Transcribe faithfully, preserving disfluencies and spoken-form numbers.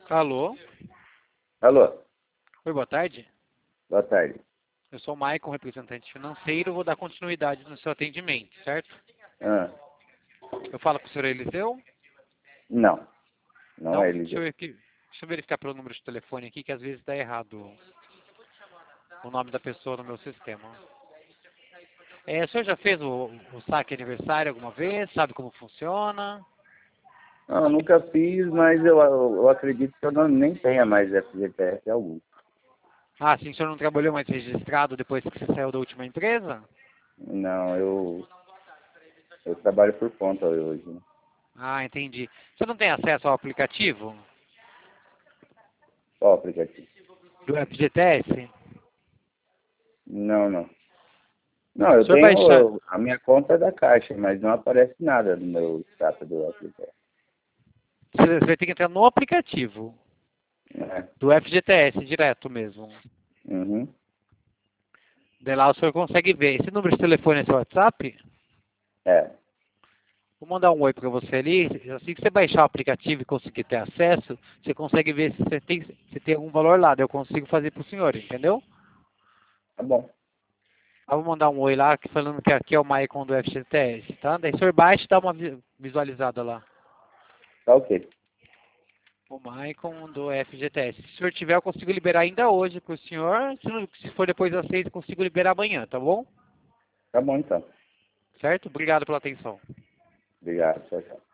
Alô? Alô, Oi, boa tarde. boa tarde. Eu sou o Maicon, representante financeiro. Vou dar continuidade no seu atendimento, certo? Ah, Eu falo com o senhor Eliseu? não, não é Não? Deixa Eliseu. eu, aqui, deixa eu verificar pelo número de telefone aqui, que às vezes dá errado o nome da pessoa no meu sistema. É, o senhor já fez o, o saque aniversário alguma vez? Sabe como funciona? Não, eu nunca fiz, mas eu, eu, eu acredito que eu não, nem tenha mais F G T S algum. Ah, sim, o senhor não trabalhou mais registrado depois que você saiu da última empresa? Não, eu, eu trabalho por conta hoje. Né? Ah, entendi. Você não tem acesso ao aplicativo Qual aplicativo? do F G T S? Não, não. Não, O eu senhor tenho baixar... eu- a minha conta é da Caixa, mas não aparece nada no meu status do F G T S. Você vai ter que entrar no aplicativo Né? do F G T S direto mesmo. Uhum. De lá o senhor consegue ver. Esse número de telefone é seu WhatsApp? É, Vou mandar um oi para você ali. Assim que você baixar o aplicativo e conseguir ter acesso, você consegue ver se você tem, se tem algum valor lá. Daí eu consigo fazer para o senhor, entendeu? tá bom. Eu vou mandar um oi lá que- falando que aqui é o Maicon do F G T S, tá? Daí o senhor baixa e dá uma vi- visualizada lá. Tá ok. O Maicon do F G T S. Se o senhor tiver, eu consigo liberar ainda hoje para o senhor. Se, não- se for depois das seis, eu consigo liberar amanhã, tá bom? Tá bom então. Certo? Obrigado pela atenção. Obrigado. Tchau, tchau.